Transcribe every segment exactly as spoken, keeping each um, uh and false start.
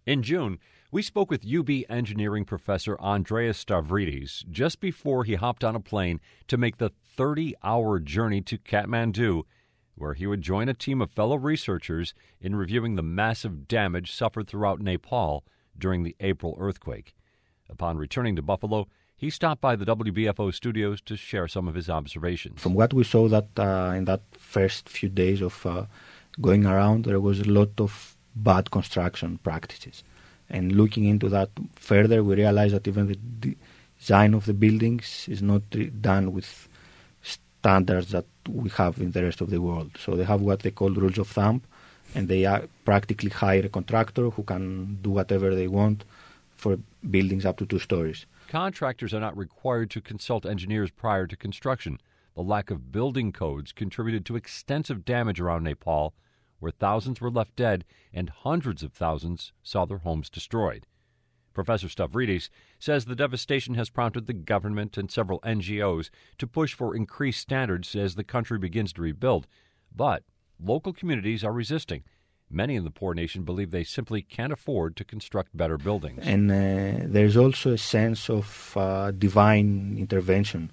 In June, we spoke with U B engineering professor Andreas Stavridis just before he hopped on a plane to make the thirty-hour journey to Kathmandu, where he would join a team of fellow researchers in reviewing the massive damage suffered throughout Nepal during the April earthquake. Upon returning to Buffalo, he stopped by the W B F O studios to share some of his observations. From what we saw that uh, in that first few days of uh, going around, there was a lot of bad construction practices. And looking into that further, we realized that even the design of the buildings is not done with standards that we have in the rest of the world. So they have what they call rules of thumb, and they are practically hire a contractor who can do whatever they want for buildings up to two stories. Contractors are not required to consult engineers prior to construction. The lack of building codes contributed to extensive damage around Nepal, where thousands were left dead and hundreds of thousands saw their homes destroyed. Professor Stavridis says the devastation has prompted the government and several N G Os to push for increased standards as the country begins to rebuild. But local communities are resisting. Many in the poor nation believe they simply can't afford to construct better buildings. And uh, there's also a sense of uh, divine intervention.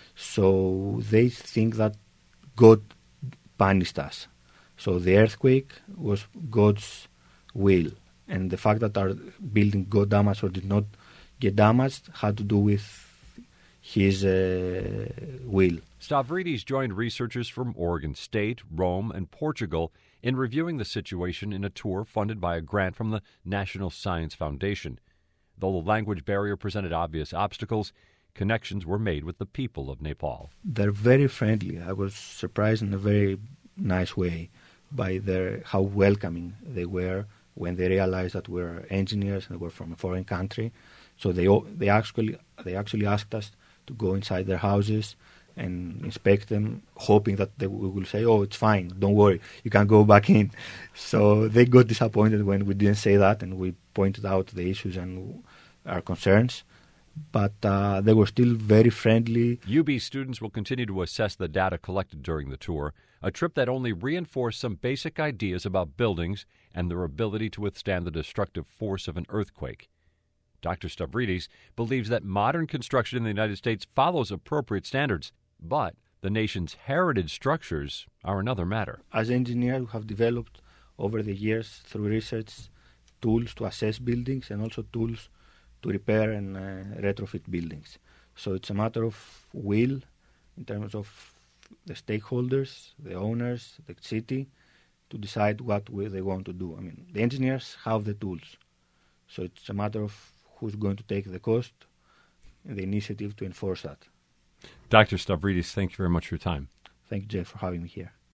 So they think that God punished us. So the earthquake was God's will. And the fact that our building got damaged or did not get damaged had to do with his uh, will. Stavridis joined researchers from Oregon State, Rome, and Portugal in reviewing the situation in a tour funded by a grant from the National Science Foundation. Though the language barrier presented obvious obstacles, connections were made with the people of Nepal. They're very friendly. I was surprised in a very nice way by their how welcoming they were when they realized that we're engineers and we're from a foreign country. So they they actually they actually asked us to go inside their houses and inspect them, hoping that they we will say, "Oh, it's fine, don't worry, you can go back in." So they got disappointed when we didn't say that, and we pointed out the issues and our concerns. But uh, they were still very friendly. U B students will continue to assess the data collected during the tour, a trip that only reinforced some basic ideas about buildings and their ability to withstand the destructive force of an earthquake. Doctor Stavridis believes that modern construction in the United States follows appropriate standards, but the nation's heritage structures are another matter. As engineers, we have developed over the years through research tools to assess buildings and also tools to repair and uh, retrofit buildings. So it's a matter of will in terms of the stakeholders, the owners, the city, to decide what we, they want to do. I mean, the engineers have the tools. So it's a matter of who's going to take the cost and the initiative to enforce that. Doctor Stavridis, thank you very much for your time. Thank you, Jeff, for having me here.